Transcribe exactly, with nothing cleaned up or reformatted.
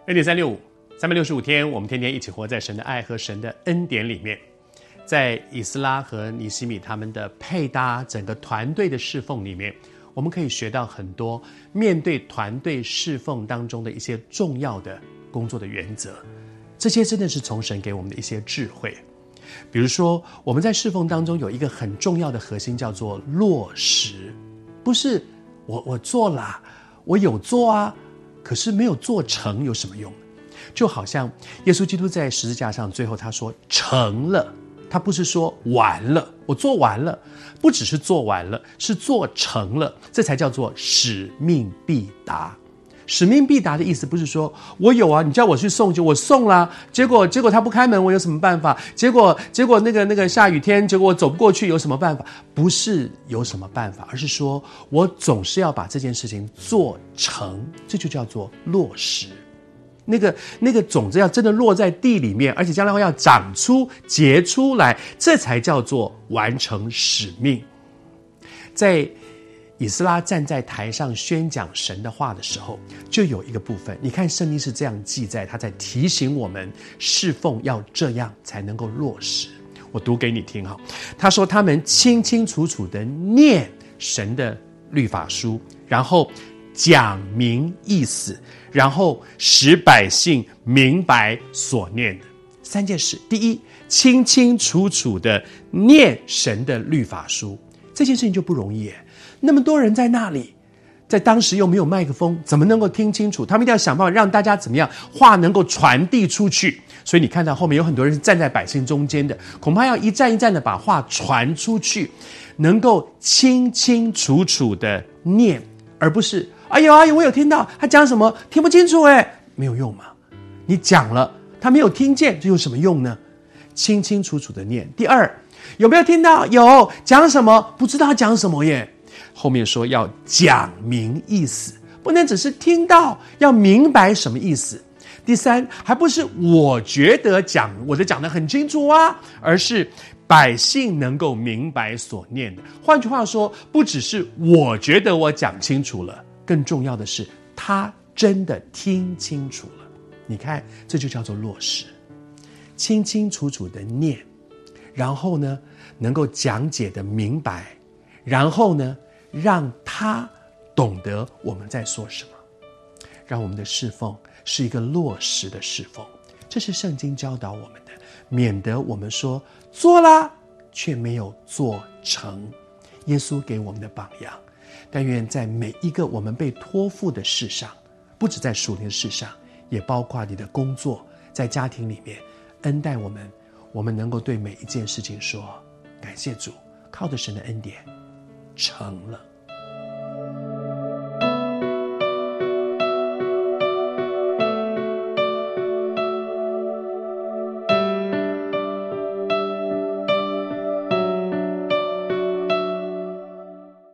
二点三六五，三百六十五天，我们天天一起活在神的爱和神的恩典里面。在以斯拉和尼西米他们的配搭，整个团队的侍奉里面，我们可以学到很多面对团队侍奉当中的一些重要的工作的原则。这些真的是从神给我们的一些智慧。比如说，我们在侍奉当中有一个很重要的核心，叫做落实。不是我我做了，我有做啊，可是没有做成有什么用？就好像耶稣基督在十字架上最后他说成了，他不是说完了，我做完了，不只是做完了，是做成了，这才叫做使命必达。使命必达的意思不是说我有啊，你叫我去送就我送啦，结果结果他不开门，我有什么办法？结果结果那个那个下雨天，结果我走不过去，有什么办法？不是有什么办法，而是说我总是要把这件事情做成，这就叫做落实。那个那个种子要真的落在地里面，而且将来要长出结出来，这才叫做完成使命。在以斯拉站在台上宣讲神的话的时候，就有一个部分，你看圣经是这样记载，他在提醒我们侍奉要这样才能够落实。我读给你听哈，他说他们清清楚楚的念神的律法书，然后讲明意思，然后使百姓明白所念的。三件事，第一，清清楚楚的念神的律法书，这件事情就不容易耶。那么多人在那里，在当时又没有麦克风，怎么能够听清楚？他们一定要想办法让大家怎么样话能够传递出去。所以你看到后面有很多人是站在百姓中间的，恐怕要一站一站的把话传出去，能够清清楚楚的念，而不是哎呦哎呦我有听到他讲什么，听不清楚哎，没有用嘛。你讲了他没有听见，这有什么用呢？清清楚楚的念。第二，有没有听到？有，讲什么？不知道他讲什么耶。后面说要讲明意思，不能只是听到，要明白什么意思。第三，还不是我觉得讲我的讲得很清楚啊，而是百姓能够明白所念的。换句话说，不只是我觉得我讲清楚了，更重要的是他真的听清楚了。你看，这就叫做落实，清清楚楚的念，然后呢能够讲解的明白，然后呢让他懂得我们在说什么，让我们的侍奉是一个落实的侍奉。这是圣经教导我们的，免得我们说做啦却没有做成。耶稣给我们的榜样，但愿在每一个我们被托付的事上，不只在属灵的事上，也包括你的工作，在家庭里面恩待我们，我们能够对每一件事情说感谢主，靠着神的恩典成了。